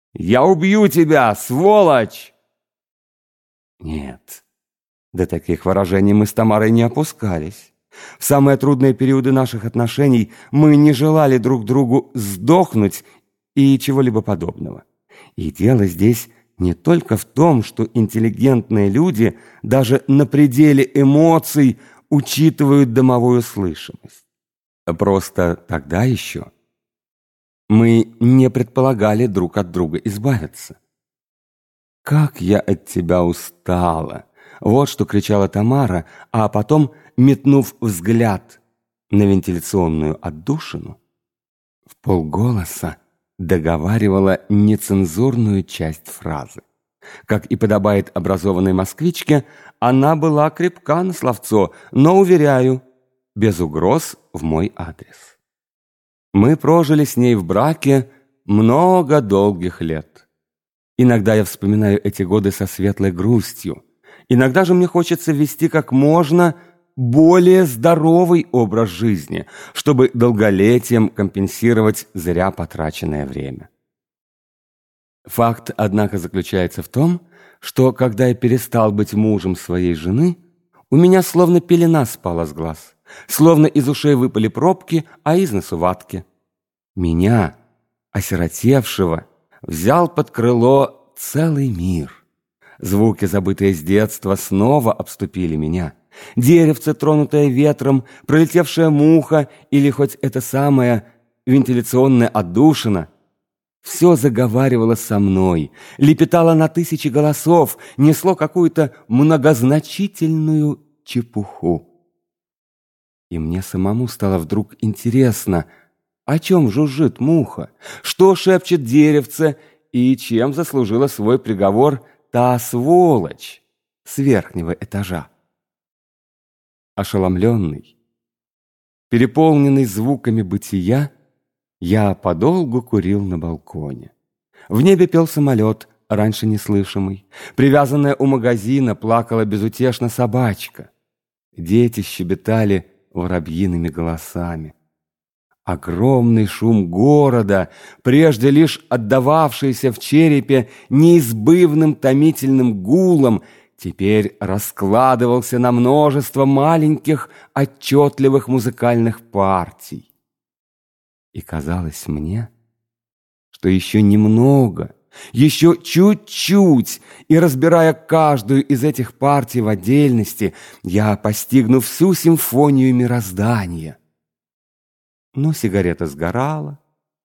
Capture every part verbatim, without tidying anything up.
Я убью тебя, сволочь!» Нет, до таких выражений мы с Тамарой не опускались. В самые трудные периоды наших отношений мы не желали друг другу сдохнуть и чего-либо подобного. И дело здесь не только в том, что интеллигентные люди даже на пределе эмоций учитывают домовую слышимость. Просто тогда еще мы не предполагали друг от друга избавиться. «Как я от тебя устала!» Вот что кричала Тамара, а потом, метнув взгляд на вентиляционную отдушину, в полголоса договаривала нецензурную часть фразы. Как и подобает образованной москвичке, она была крепка на словцо, но, уверяю, без угроз в мой адрес. Мы прожили с ней в браке много долгих лет. Иногда я вспоминаю эти годы со светлой грустью. Иногда же мне хочется вести как можно более здоровый образ жизни, чтобы долголетием компенсировать зря потраченное время. Факт, однако, заключается в том, что, когда я перестал быть мужем своей жены, у меня словно пелена спала с глаз, словно из ушей выпали пробки, а из носу ватки. Меня, осиротевшего, взял под крыло целый мир. Звуки, забытые с детства, снова обступили меня. Деревце, тронутое ветром, пролетевшая муха или хоть это самая вентиляционная отдушина. Все заговаривало со мной, лепетало на тысячи голосов, несло какую-то многозначительную чепуху. И мне самому стало вдруг интересно, о чем жужжит муха, что шепчет деревце и чем заслужила свой приговор та сволочь с верхнего этажа. Ошеломленный, переполненный звуками бытия, я подолгу курил на балконе. В небе пел самолет, раньше неслышимый. Привязанная у магазина плакала безутешно собачка. Дети щебетали воробьиными голосами. Огромный шум города, прежде лишь отдававшийся в черепе неизбывным томительным гулом, теперь раскладывался на множество маленьких отчетливых музыкальных партий. И казалось мне, что еще немного, еще чуть-чуть, и, разбирая каждую из этих партий в отдельности, я постигну всю симфонию мироздания. Но сигарета сгорала,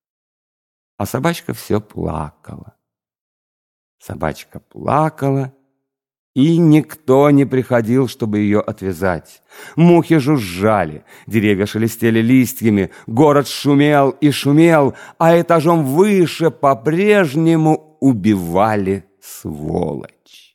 а собачка все плакала. Собачка плакала, и никто не приходил, чтобы ее отвязать. Мухи жужжали, деревья шелестели листьями, город шумел и шумел, а этажом выше по-прежнему убивали сволочь.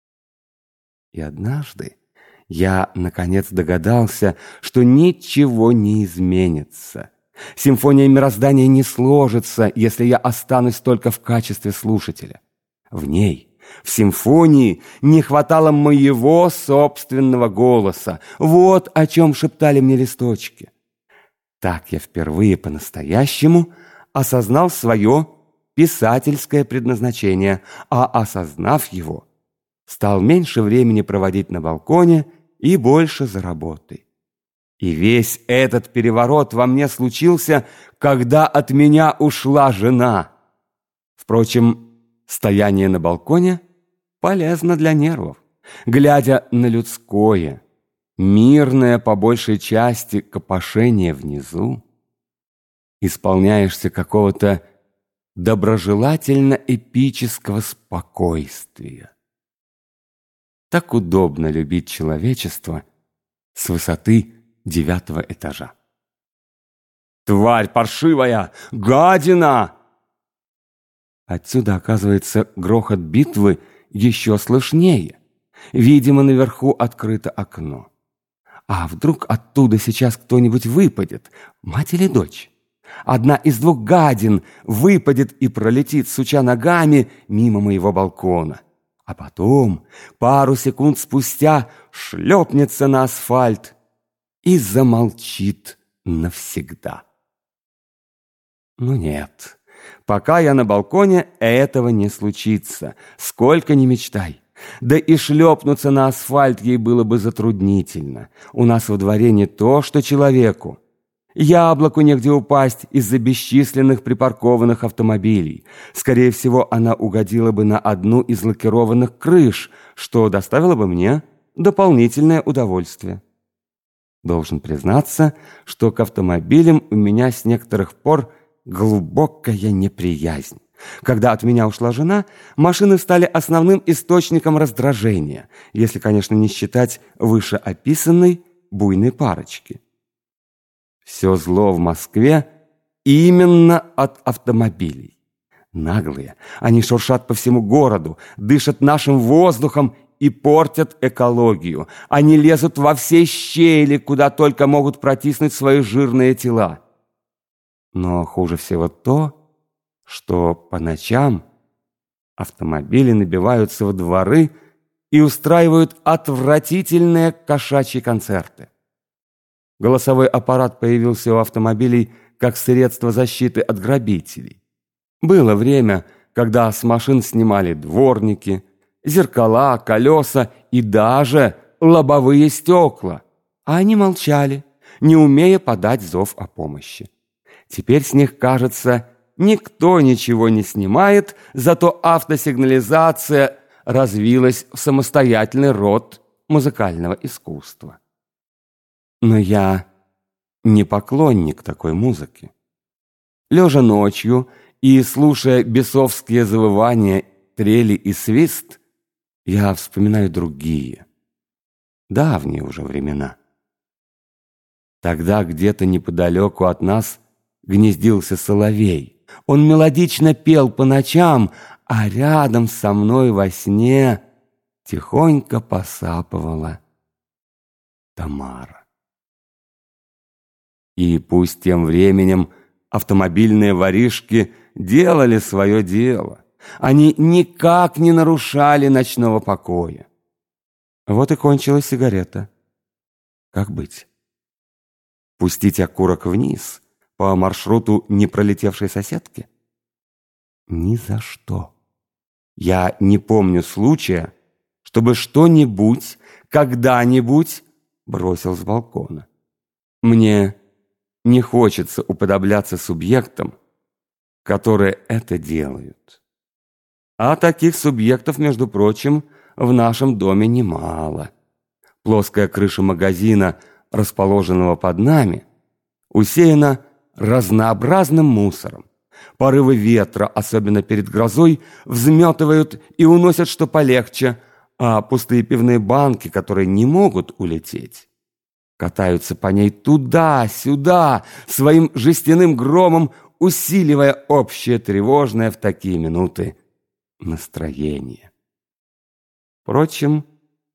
И однажды я, наконец, догадался, что ничего не изменится. Симфония мироздания не сложится, если я останусь только в качестве слушателя. В ней, в симфонии, не хватало моего собственного голоса. Вот о чем шептали мне листочки. Так я впервые по-настоящему осознал свое писательское предназначение, а, осознав его, стал меньше времени проводить на балконе и больше за работой. И весь этот переворот во мне случился, когда от меня ушла жена. Впрочем, стояние на балконе полезно для нервов. Глядя на людское, мирное по большей части копошение внизу, исполняешься какого-то доброжелательно-эпического спокойствия. Так удобно любить человечество с высоты девятого этажа. «Тварь паршивая! Гадина!» Отсюда, оказывается, грохот битвы еще слышнее. Видимо, наверху открыто окно. А вдруг оттуда сейчас кто-нибудь выпадет, мать или дочь? Одна из двух гадин выпадет и пролетит, суча ногами, мимо моего балкона. А потом, пару секунд спустя, шлепнется на асфальт и замолчит навсегда. Ну нет, Пока я на балконе, этого не случится, сколько ни мечтай. Да и шлепнуться на асфальт ей было бы затруднительно. У нас во дворе не то, что человеку. Яблоку негде упасть из-за бесчисленных припаркованных автомобилей. Скорее всего, она угодила бы на одну из лакированных крыш, что доставило бы мне дополнительное удовольствие. Должен признаться, что к автомобилям у меня с некоторых пор глубокая неприязнь. Когда от меня ушла жена, машины стали основным источником раздражения, если, конечно, не считать вышеописанной буйной парочки. Все зло в Москве именно от автомобилей. Наглые, они шуршат по всему городу, дышат нашим воздухом и портят экологию. Они лезут во все щели, куда только могут протиснуть свои жирные тела. Но хуже всего то, что по ночам автомобили набиваются во дворы и устраивают отвратительные кошачьи концерты. Голосовой аппарат появился у автомобилей как средство защиты от грабителей. Было время, когда с машин снимали дворники, зеркала, колеса и даже лобовые стекла, а они молчали, не умея подать зов о помощи. Теперь с них, кажется, никто ничего не снимает, зато автосигнализация развилась в самостоятельный род музыкального искусства. Но я не поклонник такой музыки. Лежа ночью и слушая бесовские завывания, трели и свист, я вспоминаю другие, давние уже времена. Тогда где-то неподалеку от нас гнездился соловей. Он мелодично пел по ночам, а рядом со мной во сне тихонько посапывала Тамара. И пусть тем временем автомобильные воришки делали свое дело, они никак не нарушали ночного покоя. Вот и кончилась сигарета. Как быть? Пустить окурок вниз по маршруту не пролетевшей соседки? Ни за что. Я не помню случая, чтобы что-нибудь, когда-нибудь бросил с балкона. Мне не хочется уподобляться субъектам, которые это делают. А таких субъектов, между прочим, в нашем доме немало. Плоская крыша магазина, расположенного под нами, усеяна разнообразным мусором. Порывы ветра, особенно перед грозой, взметывают и уносят что полегче, а пустые пивные банки, которые не могут улететь, катаются по ней туда-сюда, своим жестяным громом усиливая общее тревожное в такие минуты настроение. Впрочем,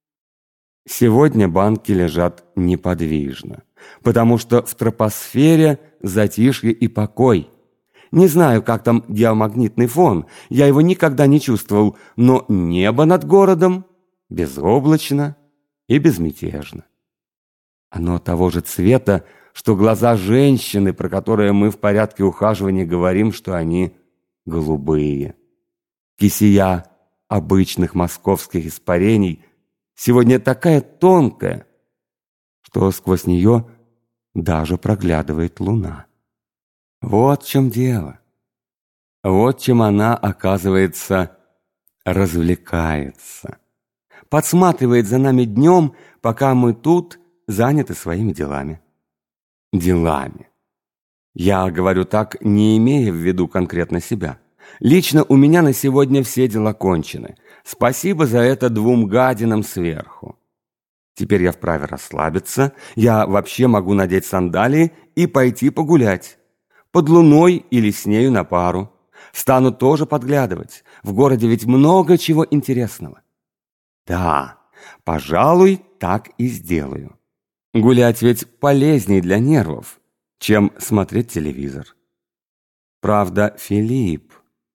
сегодня банки лежат неподвижно, потому что в тропосфере затишье и покой. Не знаю, как там геомагнитный фон, я его никогда не чувствовал, но небо над городом безоблачно и безмятежно. Оно того же цвета, что глаза женщины, про которые мы в порядке ухаживания говорим, что они голубые. Кисия обычных московских испарений сегодня такая тонкая, что сквозь нее даже проглядывает луна. Вот в чем дело. Вот чем она, оказывается, развлекается. Подсматривает за нами днем, пока мы тут заняты своими делами. Делами. Я говорю так, не имея в виду конкретно себя. Лично у меня на сегодня все дела кончены. Спасибо за это двум гадинам сверху. Теперь я вправе расслабиться, я вообще могу надеть сандалии и пойти погулять. Под луной или с нею на пару. Стану тоже подглядывать. В городе ведь много чего интересного. Да, пожалуй, так и сделаю. Гулять ведь полезнее для нервов, чем смотреть телевизор. Правда, Филипп...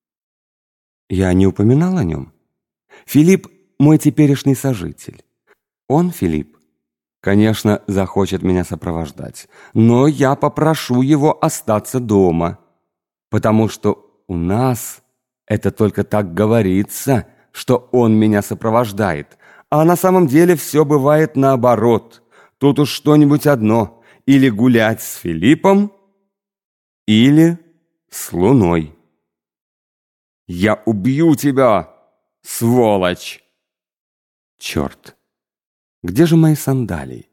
Я не упоминал о нем. Филипп – мой теперешний сожитель. Он, Филипп, конечно, захочет меня сопровождать, но я попрошу его остаться дома, потому что У нас это только так говорится, что он меня сопровождает, а на самом деле все бывает наоборот. Тут уж что-нибудь одно: или гулять с Филиппом, или с Луной. «Я убью тебя, сволочь!» Черт, где же мои сандалии?